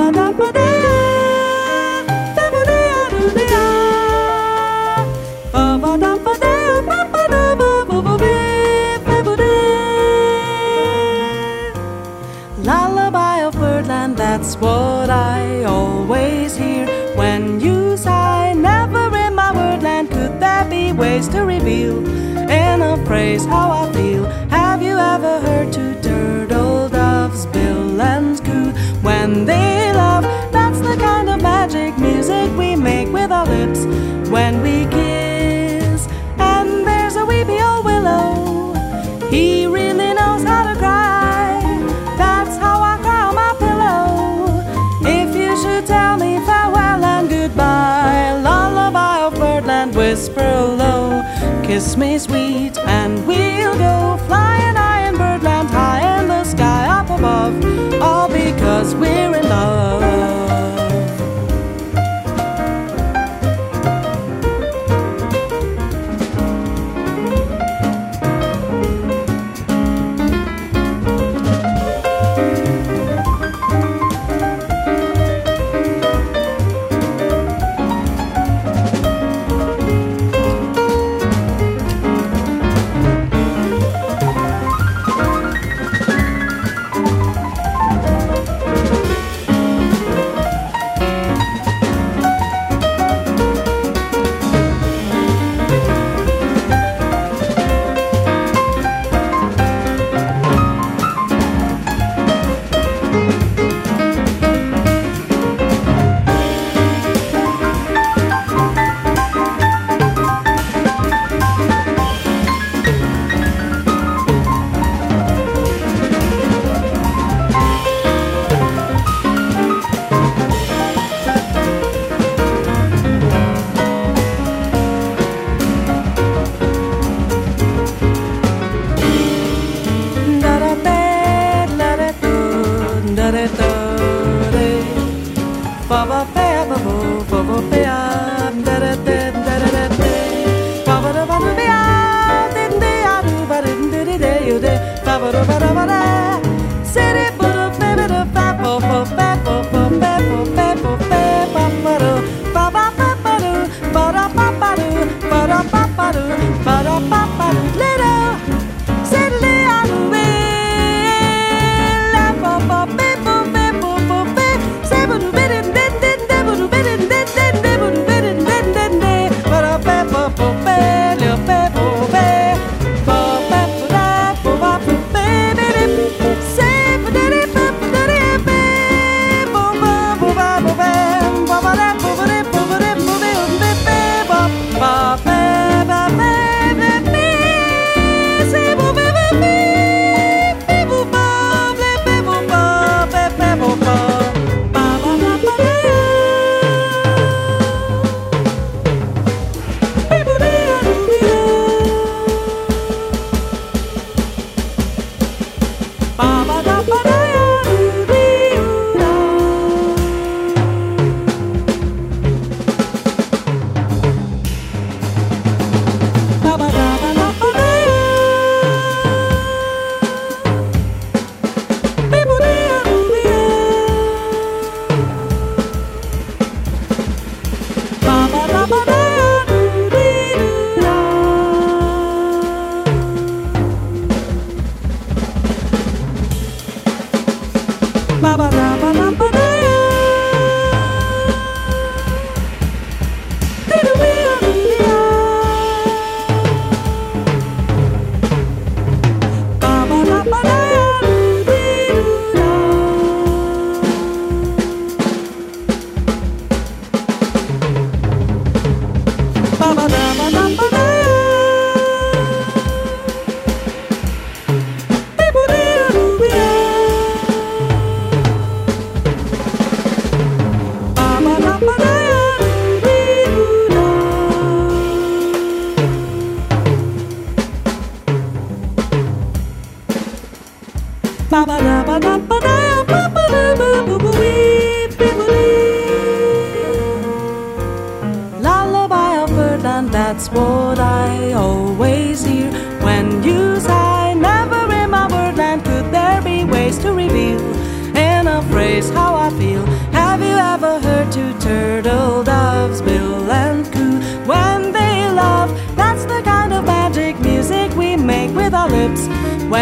Lullaby of birdland, that's what I always hear when you sigh. Never in my wordland could there be ways to reveal in a phrase how I feel. Have you ever heard two turtle doves bill and coo when they love? That's the kind of magic music we make with our lips when we kiss. And there's a weepy old willow, he really knows how to cry. That's how I cry on my pillow. If you should tell me farewell and goodbye, lullaby of birdland, whisper low, kiss me sweet and we'll go flying high in birdland, high in the sky up above, all because we're in love.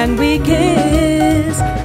when we kiss.